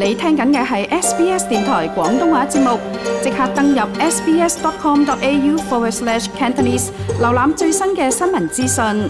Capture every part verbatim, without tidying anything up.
你聽緊嘅係 S B S 電台廣東話節目，即刻登入 sbs.com.au forward slash Cantonese， 瀏覽最新嘅新聞資訊。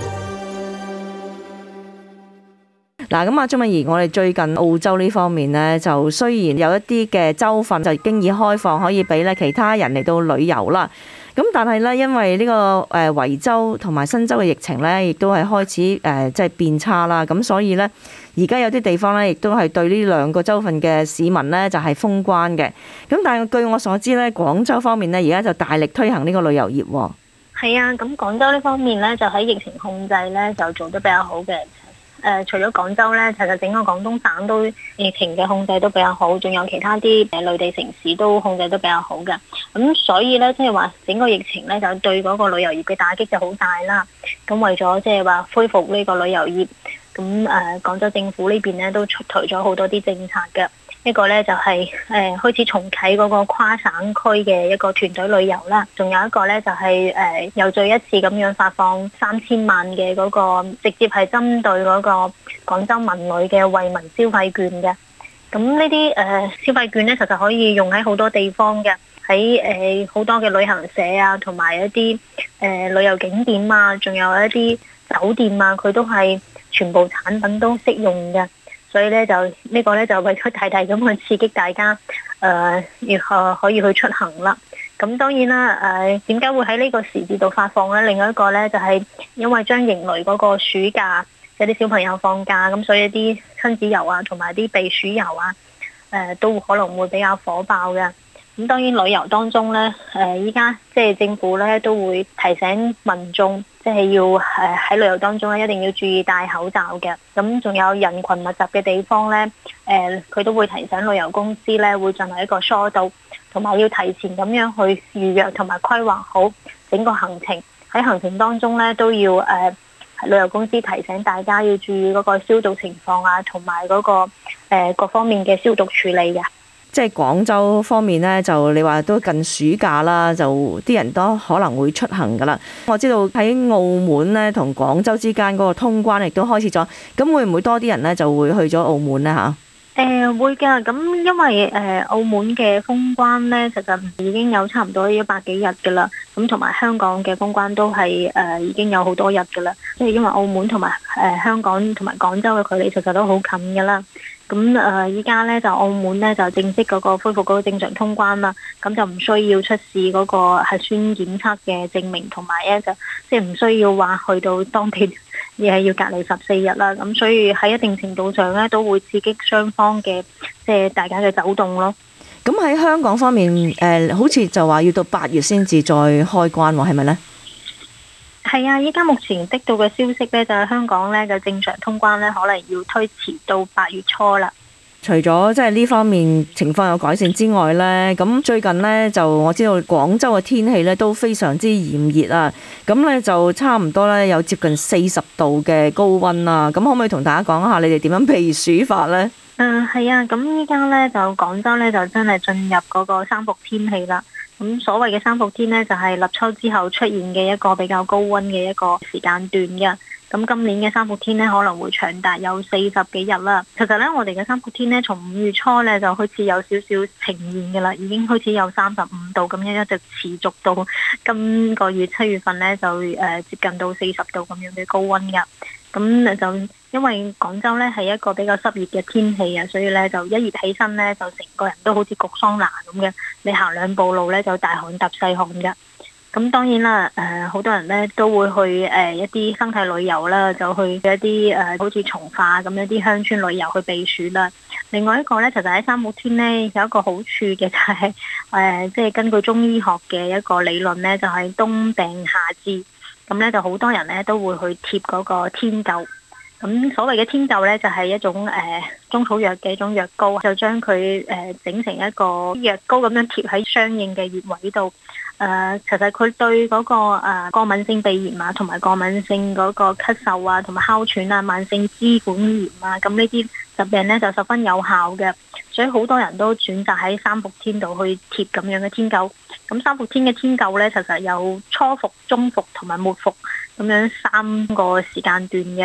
嗱，咁啊，鍾敏儀，我哋最近澳洲呢方面呢，就雖然有一啲嘅州份就經已開放，可以俾咧其他人嚟到旅遊啦。咁但係咧，因為呢個誒維州同埋新州嘅疫情咧，亦都係開始誒即係變差啦。咁所以咧，而家有啲地方咧，亦都係對呢兩個州份嘅市民咧，就係封關嘅。咁但係據我所知咧，廣州方面咧，而家就大力推行呢個旅遊業喎。 係啊，咁廣州呢方面咧，就喺疫情控制咧，就做得比較好嘅。誒、呃，除咗廣州咧，其實整個廣東省都疫情嘅控制都比較好，仲有其他啲誒內地城市都控制得比較好嘅。咁所以咧，即係話整個疫情咧，就對嗰個旅遊業嘅打擊就好大啦。咁為咗即係話恢復呢個旅遊業，咁誒、呃、廣州政府呢邊咧都出台咗好多啲政策嘅。一個咧就係、是、誒、呃、開始重啟嗰個跨省區嘅一個團隊旅遊啦，仲有一個咧就係、是、誒、呃、又再一次咁樣發放三千萬嘅嗰、那個直接係針對嗰個廣州文旅嘅惠民消費券嘅。咁呢啲誒消費券咧，其實可以用喺好多地方嘅，喺誒好多嘅旅行社啊，同埋一啲誒、呃、旅遊景點啊，仲有一啲酒店啊，佢都係全部產品都適用嘅。所以咧就、這個、呢個咧就為咗大大咁去刺激大家，誒要可可以去出行啦。咁當然啦，誒點解會喺呢個時節度發放咧？另外一個咧就係、是、因為將迎來嗰個暑假，有啲小朋友放假，咁所以啲親子遊啊，同埋啲避暑遊啊，誒、呃、都可能會比較火爆嘅。咁當然旅遊當中咧，誒依家即係政府咧都會提醒民眾，即係要誒喺旅遊當中咧一定要注意戴口罩嘅。咁仲有人群密集嘅地方咧，誒、呃、佢都會提醒旅遊公司咧會進行一個疏導，同埋要提前咁樣去預約同埋規劃好整個行程。喺行程當中咧都要誒、呃、旅遊公司提醒大家要注意嗰個消毒情況啊，同埋嗰個誒、呃、各方面嘅消毒處理嘅。 即係廣州方面呢，就你話都近暑假啦，就啲人都可能會出行噶啦。我知道喺澳門呢，同廣州之間嗰個通關亦都開始咗，咁會唔會多啲人呢就會去咗澳門呢？嚇？ 誒會㗎，咁因為誒、呃、澳門嘅封關呢，其實已經有差唔多一百幾日㗎啦。咁同埋香港嘅封關都係誒、呃、已經有好多日㗎啦。即係因為澳門同埋誒香港同埋廣州嘅距離其實都好近㗎啦。咁誒依家咧就澳門咧就正式嗰個恢復嗰個正常通關啦，咁就唔需要出示嗰個核酸檢測嘅證明，同埋咧就即係唔需要話去到當地亦係要隔離十四日啦。咁所以喺一定程度上咧都會刺激雙方嘅即係大家嘅走動咯。 咁喺香港方面誒、呃，好似就話要到八月先至再開關喎，係咪咧？ 係啊，依家目前得到嘅消息咧，就係香港咧嘅正常通關咧，可能要推遲到八月初啦。 除咗即係呢方面情況有改善之外咧，咁最近咧就我知道廣州嘅天氣咧都非常之炎熱啊，咁咧就差唔多咧有接近四十度嘅高溫啊，咁可唔可以同大家講下你哋點樣避暑法咧？ 嗯，係啊，咁依家咧就廣州咧就真係進入嗰個三伏天氣啦。咁所謂嘅三伏天呢，就係立秋之後出現嘅一個比較高溫嘅一個時間段嘅。咁今年嘅三伏天呢，可能會長達有四十幾日啦。其實呢，我哋嘅三伏天呢，從五月初呢，就開始有少少呈現嘅啦，已經開始有三十五度咁樣，一直持續到今個月七月份呢，就誒、呃、接近到四十度咁樣嘅高溫㗎。咁就因為廣州咧係一個比較濕熱嘅天氣啊，所以咧就一熱起身咧，就成個人都好似焗桑拿咁嘅。你行兩步路咧就大汗揼細汗嘅。咁當然啦，誒、呃、好多人咧都會去誒、呃、一啲生態旅遊啦，就去一啲誒、呃、好似從化咁一啲鄉村旅遊去避暑啦。另外一個咧，其實喺三伏天咧有一個好處嘅就係、是、誒，即、呃、係、就是、根據中醫學嘅一個理論咧，就係、是、冬病夏治。咁咧就好多人咧都會去貼嗰個天灸。咁所謂嘅天灸咧就係、是、一種誒、呃、中草藥嘅一種藥膏，就將佢誒整成一個藥膏咁樣貼喺相應嘅穴位度。誒、呃，其實佢對嗰、那個誒、呃、過敏性鼻炎啊，同埋過敏性嗰個咳嗽啊，同埋哮喘啊，慢性支管炎啊，咁呢啲疾病咧就十分有效嘅。所以好多人都選擇喺三伏天度去貼咁樣嘅天灸。咁三伏天嘅天灸咧，其實有初伏、中伏同埋末伏咁樣三個時間段嘅。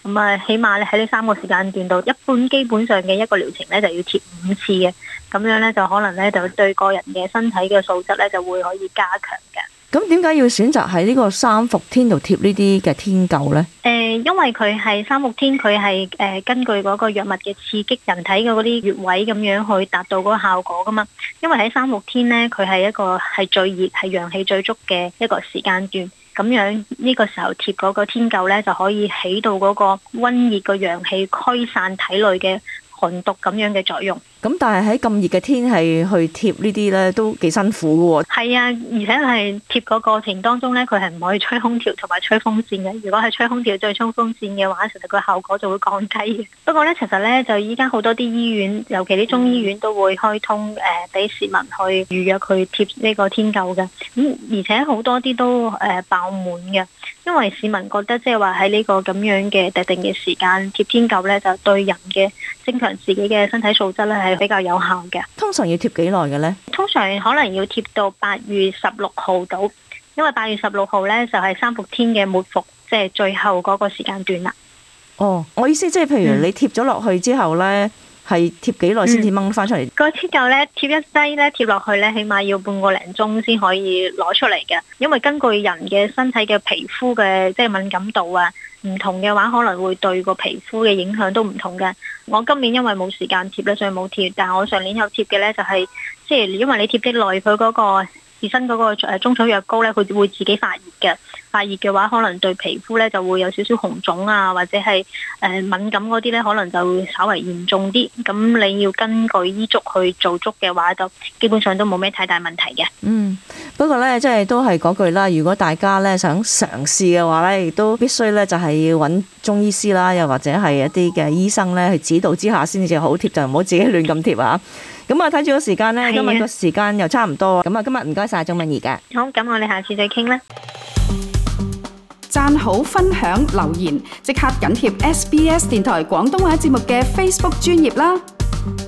咁啊，起碼咧喺呢三個時間段度，一般基本上嘅一個療程咧就要貼五次嘅，咁樣咧就可能咧就對個人嘅身體嘅素質咧就會可以加強嘅。 咁點解要選擇喺呢個三伏天度貼呢啲嘅天灸呢？ 誒、呃，因為佢係三伏天，佢係誒根據嗰個藥物嘅刺激人體嘅嗰啲穴位咁樣去達到嗰個效果噶嘛。因為喺三伏天咧，佢係一個係最熱、係陽氣最足嘅一個時間段，咁樣呢個時候貼嗰個天灸咧，就可以起到嗰個溫熱個陽氣驅散體內嘅寒毒咁樣嘅作用。 咁但係喺咁熱嘅天氣去貼呢啲咧，都幾辛苦嘅喎。 係啊，而且係貼個過程當中咧，佢係唔可以吹空調同埋吹風扇嘅。如果係吹空調再吹風扇嘅話，其實個效果就會降低嘅。不過咧，其實咧就依家好多啲醫院，尤其啲中醫院都會開通誒，俾、呃、市民去預約去貼呢個天灸嘅。咁而且好多啲都誒、呃、爆滿嘅，因為市民覺得即係話喺呢個咁樣嘅特定嘅時間貼天灸咧，就對人嘅增強自己嘅身體素質咧係比較有效嘅。 通常要貼幾耐嘅呢？ 通常可能要貼到八月十六號到，因為八月十六號咧就係三伏天嘅末伏，即係最後嗰個時間段啦。 哦，我意思即係譬如你貼咗落去之後咧，係貼幾耐先至掹翻出嚟？ 個天灸咧貼一劑咧貼落去咧，起碼要半個零鐘先可以攞出嚟嘅，因為根據人嘅身體嘅皮膚嘅即係敏感度啊。唔同嘅話，可能會對個皮膚嘅影響都唔同嘅。我今年因為冇時間貼咧，所以冇貼。但係我上年有貼嘅咧，就係即係因為你貼得耐，佢嗰個自身嗰個誒中草藥膏咧，佢會自己發熱嘅。發熱嘅話，可能對皮膚咧就會有少少紅腫啊，或者係誒敏感嗰啲咧，可能就會稍為嚴重啲。咁你要根據醫囑去做足嘅話，就基本上都冇咩太大問題嘅。 嗯。不過咧，即係都係嗰句啦。如果大家咧想嘗試嘅話咧，亦都必須咧就係要揾中醫師啦，又或者係一啲嘅醫生咧去指導之下先至好貼，就唔好自己亂咁貼啊。咁啊，睇住個時間咧，今日個時間又差唔多。咁啊，今日唔該晒鍾敏儀嘅。 好，咁我哋下次再傾啦。 讚好、分享、留言，即刻緊貼 S B S 電台廣東話節目嘅 Facebook 專頁啦。